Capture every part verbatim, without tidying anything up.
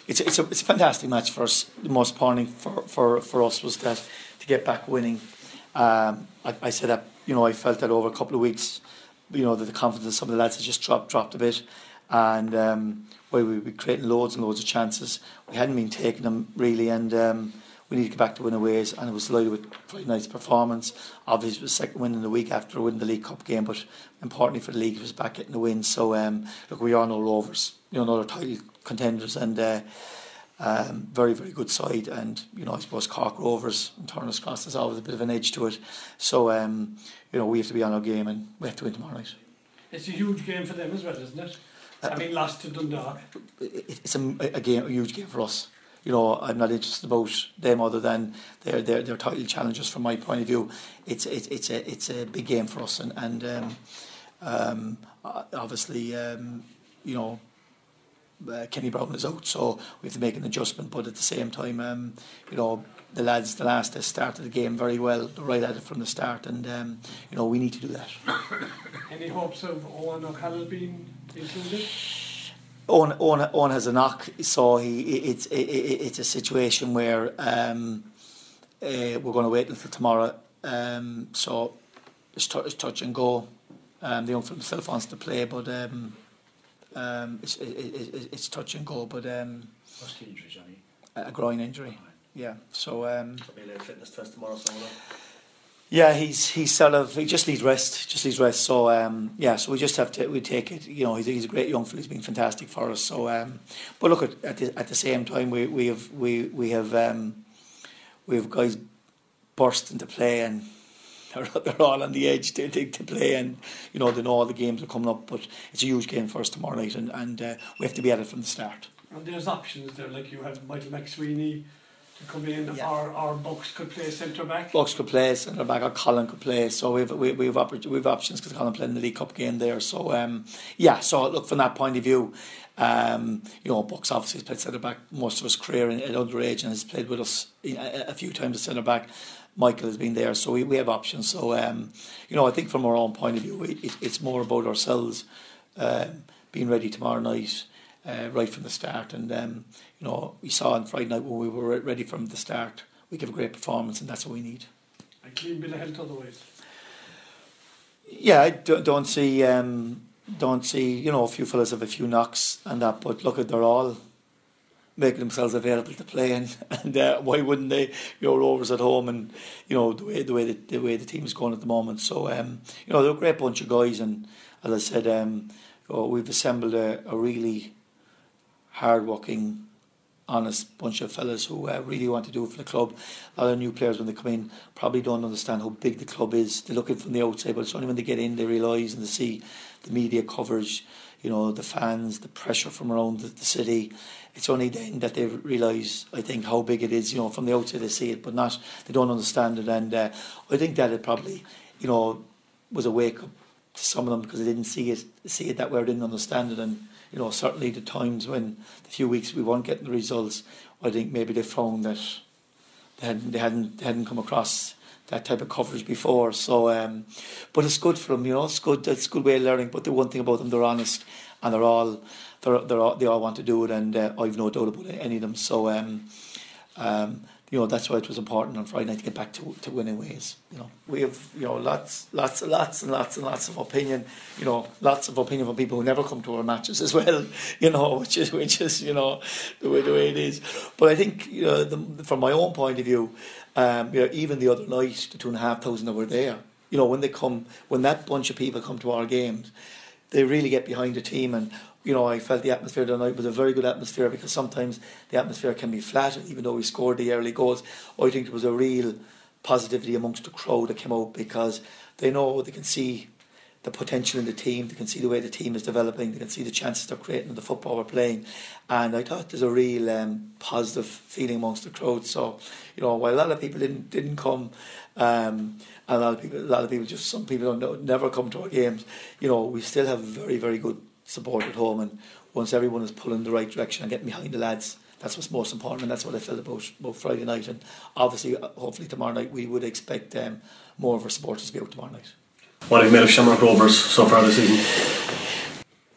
it's it's a it's a fantastic match for us. The most important for for for us was that to get back winning. Um, I, I said that you know I felt that over a couple of weeks, you know that the confidence of some of the lads had just dropped dropped a bit, and um, where we were creating loads and loads of chances, we hadn't been taking them really, and. Um, We need to get back to winning ways, and I was delighted with Friday night's performance. Obviously, it was the second win in the week after winning the League Cup game, but importantly for the league, it was back getting the win. So, um, look, we are no Rovers, you know, another title contenders, and uh, um, very, very good side. And you know, I suppose Cork Rovers and Turner's Cross has always a bit of an edge to it. So, um, you know, we have to be on our game, and we have to win tomorrow night. It's a huge game for them as well, isn't it? Uh, I mean, lost to Dundalk. It's a, a game, a huge game for us. You know, I'm not interested about them other than their their, their title challenges. From my point of view, it's it's it's a it's a big game for us, and and um, um, obviously um, you know uh, Kenny Brown is out, so we have to make an adjustment. But at the same time, um, you know the lads, the last they started the game very well, they're right at it from the start, and um, you know we need to do that. Any hopes of Owen O'Connell being included? Owen, Owen, Owen has a knock, so he it's it, it's a situation where um, uh, we're going to wait until tomorrow. Um, so it's, t- it's touch and go. Um, the young fella himself wants to play, but um, um, it's it, it, it's touch and go. But um, what's the injury, Johnny? A groin injury. Yeah. So. Um, Maybe a fitness test tomorrow, somewhere. Yeah, he's he's sort of he just needs rest, just needs rest. So um, yeah, so we just have to we take it. You know, he's, he's a great young fella. He's been fantastic for us. So, um, but look at at the, at the same time we we have we we have um, we have guys burst into play, and they're, they're all on the edge to, to to play, and you know they know all the games are coming up. But it's a huge game for us tomorrow night, and and uh, we have to be at it from the start. And there's options there, like you have Michael McSweeney to come in, yeah. or or Bucks could play centre back. Bucks could play centre back, or Colin could play. So we've we we've oppor- we've options because Colin played in the League Cup game there. So um, yeah. So look, from that point of view, um, you know, Bucks obviously has played centre back most of his career in, at underage, and has played with us a, a few times as centre back. Michael has been there, so we, we have options. So um, you know, I think from our own point of view, we, it, it's more about ourselves um, being ready tomorrow night. Uh, right from the start, and um, you know we saw on Friday night when we were ready from the start, we give a great performance, and that's what we need. A clean bill of health, otherwise. Yeah, I don't, don't see, um, don't see. You know, a few fellas have a few knocks and that, but look at they're all making themselves available to play, and, and uh, why wouldn't they? You know, Rovers at home, and you know the way the way the, the way the team is going at the moment. So um, you know they're a great bunch of guys, and as I said, um, you know, we've assembled a, a really hard-working, honest bunch of fellas who uh, really want to do it for the club. A lot of new players when they come in probably don't understand how big the club is. They look in from the outside, but it's only when they get in they realise and they see the media coverage, you know, the fans, the pressure from around the, the city. It's only then that they realise, I think, how big it is. You know, from the outside they see it, but not they don't understand it. And uh, I think that it probably, you know, was a wake up to some of them because they didn't see it, see it that way, or didn't understand it. And you know, certainly the times when the few weeks we weren't getting the results, I think maybe they found that they hadn't they hadn't, they hadn't come across that type of coverage before. So, um, but it's good for them, you know. It's good. It's a good way of learning. But the one thing about them, they're honest, and they're all they're they're all, they all want to do it, and uh, I've no doubt about any of them. So, um, um, you know, that's why it was important on Friday night to get back to to winning ways. You know, we have you know lots, lots, lots, and lots and lots of opinion. You know, lots of opinion from people who never come to our matches as well. You know, which is which is you know the way the way it is. But I think you know, the, from my own point of view, um, you know, even the other night, the two and a half thousand that were there. You know, when they come, when that bunch of people come to our games, they really get behind the team. And you know, I felt the atmosphere tonight was a very good atmosphere, because sometimes the atmosphere can be flat, and even though we scored the early goals, I think there was a real positivity amongst the crowd that came out, because they know they can see the potential in the team, they can see the way the team is developing, they can see the chances they're creating in the football we're playing, and I thought there's a real um, positive feeling amongst the crowd. So, you know, while a lot of people didn't didn't come, um, and a lot of people, a lot of people just some people don't know, never come to our games. You know, we still have very very good support at home, and once everyone is pulling in the right direction and getting behind the lads, that's what's most important, and that's what I felt about, about Friday night. And obviously, hopefully tomorrow night we would expect um, more of our supporters to be out tomorrow night. What have you made of Shamrock Rovers so far this season?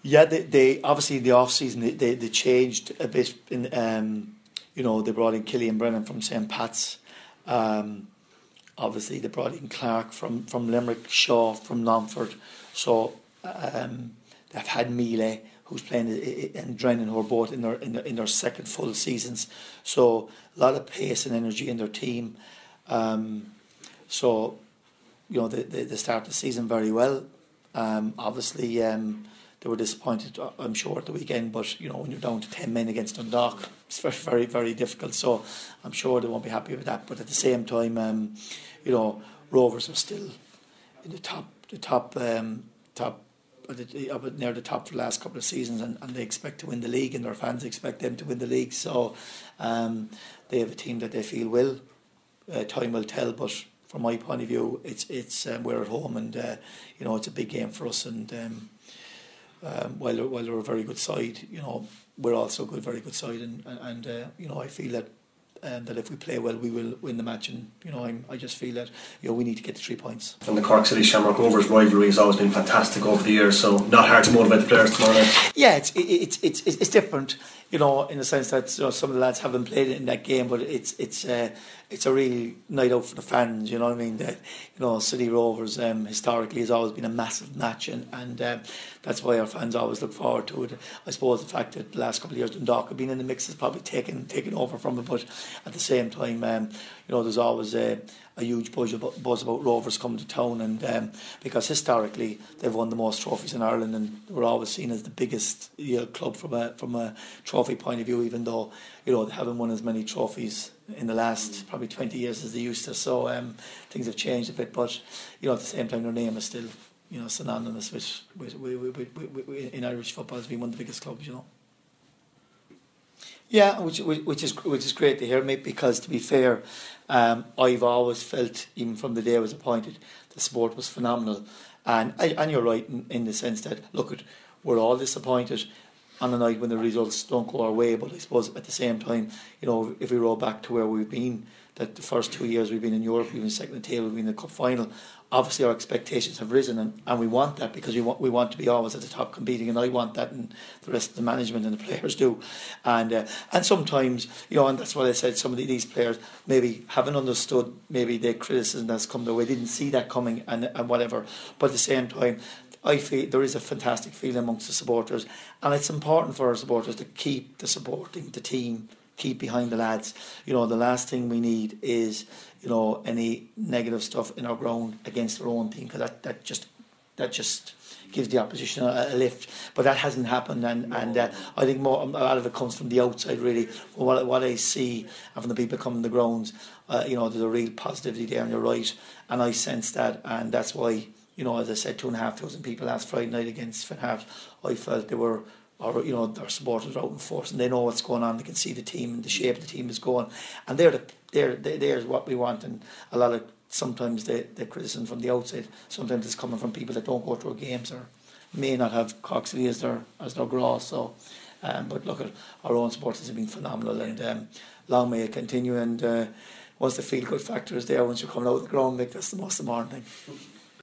Yeah, they, they obviously in the off season they, they, they changed a bit. In um, you know, they brought in Killian Brennan from Saint Pat's. Um, obviously, they brought in Clark from, from Limerick, Shaw from Longford. So um, they've had Mealy, who's playing, and Drennan, who are both in their, in their in their second full seasons. So a lot of pace and energy in their team. Um, so you know, they, they they start the season very well. Um, obviously. Um, They were disappointed, I'm sure, at the weekend, but you know, when you're down to ten men against Dundalk, it's very, very, very difficult. So I'm sure they won't be happy with that. But at the same time, um, you know, Rovers are still in the top, the top, um, top, up near the top for the last couple of seasons, and, and they expect to win the league, and their fans expect them to win the league. So um, they have a team that they feel will. Uh, time will tell, but from my point of view, it's it's um, we're at home, and uh, you know, it's a big game for us, and. Um, Um, while they're, while they're a very good side, you know, we're also a good, very good side, and and uh, you know, I feel that um, that if we play well, we will win the match, and you know, I'm, I just feel that you know we need to get the three points. And the Cork City Shamrock Rovers rivalry has always been fantastic over the years, so not hard to motivate the players tomorrow night. Yeah, it's it's it's it's different, you know, in the sense that you know, some of the lads haven't played in that game, but it's it's uh, it's a real night out for the fans. You know what I mean? That you know, City Rovers um, historically has always been a massive match, and and um, that's why our fans always look forward to it. I suppose the fact that the last couple of years Dundalk have been in the mix has probably taken taken over from it, but at the same time, um, you know, there's always a, a huge buzz about, buzz about Rovers coming to town, and um, because historically they've won the most trophies in Ireland, and we're always seen as the biggest you know, club from a from a trophy point of view, even though you know they haven't won as many trophies in the last probably twenty years as they used to. So um, things have changed a bit, but you know at the same time their name is still you know synonymous with, with, with, with, with, with in Irish football as being one of the biggest clubs. You know. Yeah, which which is which is great to hear, mate. Because to be fair, um, I've always felt, even from the day I was appointed, the support was phenomenal, and I, and you're right in, in the sense that look, at we're all disappointed on a night when the results don't go our way. But I suppose at the same time, you know, if we roll back to where we've been, that the first two years we've been in Europe, we've been second in the table, we've been in the cup final. Obviously, our expectations have risen, and, and we want that because we want we want to be always at the top competing, and I want that, and the rest of the management and the players do. And uh, and sometimes, you know, and that's what I said. Some of these players maybe haven't understood maybe the criticism that's come their way, didn't see that coming, and and whatever. But at the same time, I feel there is a fantastic feeling amongst the supporters, and it's important for our supporters to keep the supporting the team, keep behind the lads. You know, the last thing we need is, you know, any negative stuff in our ground against our own team, because that, that just that just gives the opposition a, a lift. But that hasn't happened, and no. and uh, I think more a lot of it comes from the outside, really. From what what I see and from the people coming to the grounds, uh, you know, there's a real positivity there, and you're right, and I sense that, and that's why, you know, as I said, two and a half thousand people last Friday night against Finn Hart. I felt they were. Or you know, their supporters are out in force, and they know what's going on. They can see the team and the shape the team is going, and they're the, they're they, they're what we want. And a lot of sometimes the the criticism from the outside, sometimes it's coming from people that don't go to our games or may not have Cork City as their as their grass. So, um, but look, at our own supporters have been phenomenal, and um, long may it continue. And uh, once the feel good factor is there, once you're coming out of the ground, like that's the most important thing.